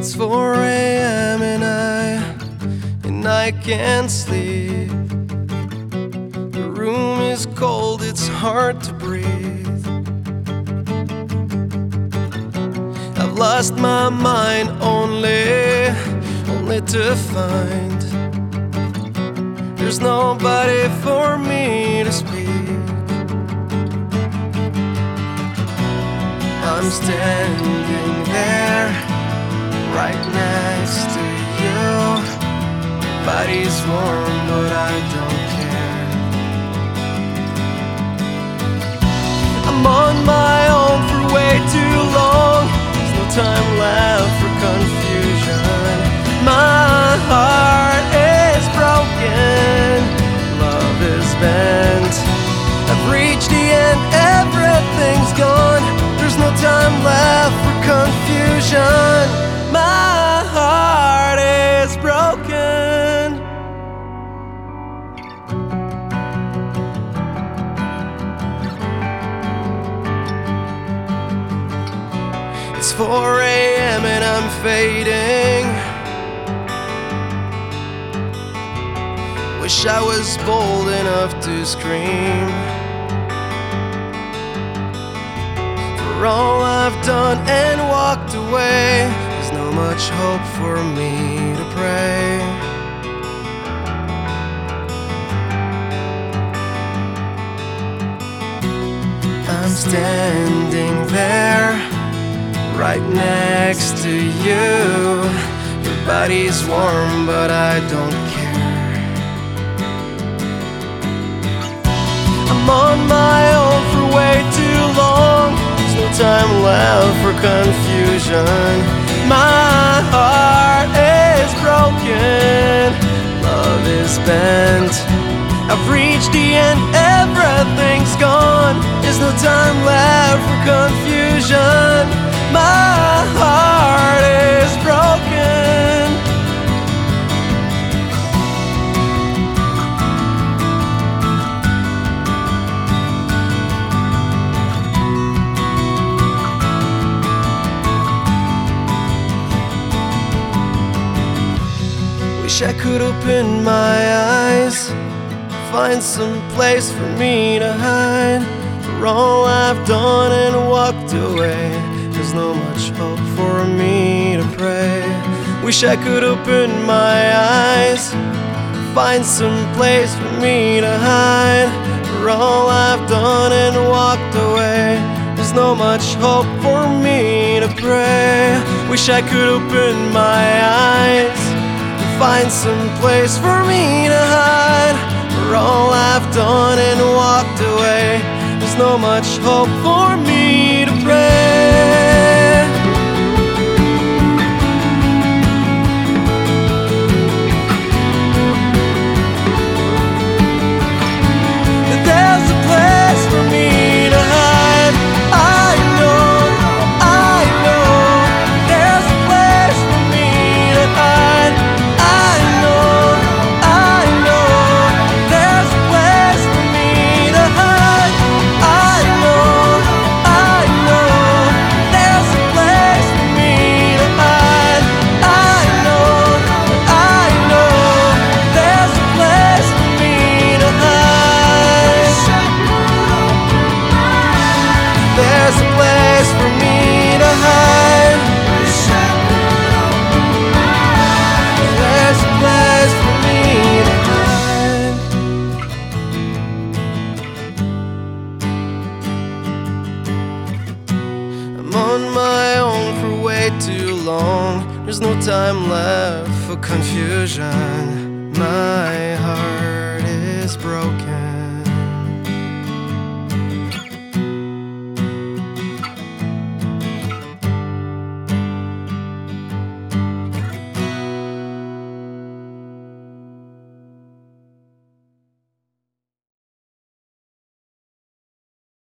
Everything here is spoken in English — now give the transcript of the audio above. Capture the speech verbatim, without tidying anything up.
four a m and I, and I can't sleep. The room is cold, it's hard to breathe. I've lost my mind only, only to find there's nobody for me to speak. I'm standing there, right next to you. Body's warm, but I don't care. I'm on my own for way too long. There's no time left for confusion. My heart is broken, love is bent. I've reached the end, everything's gone. There's no time left for confusion. My heart is broken. It's four a m and I'm fading. Wish I was bold enough to scream. For all I've done and walked away, there's no much hope for me to pray. I'm standing there, right next to you. Your body's warm, but I don't care. I'm on my own for way too long. There's no time left for confusion. My heart is broken, love is bent. I've reached the end, everything's gone. There's no time left for confusion. My heart is broken. Wish I could open my eyes, find some place for me to hide. For all I've done and walked away, there's no much hope for me to pray. Wish I could open my eyes, find some place for me to hide. For all I've done and walked away, there's no much hope for me to pray. Wish I could open my eyes, find some place for me to hide. For all I've done and walked away, there's no much hope for me to pray. There's a place for me to hide. I know, I know. There's a place for me to hide. I know, I know. There's a place for me to hide. I know, I know. There's a place for me to hide. I know, I know. There's a place for me to hide. There's a place for me to hide. There's a place for me to hide. I'm on my own for way too long. There's no time left for confusion. My heart is broken.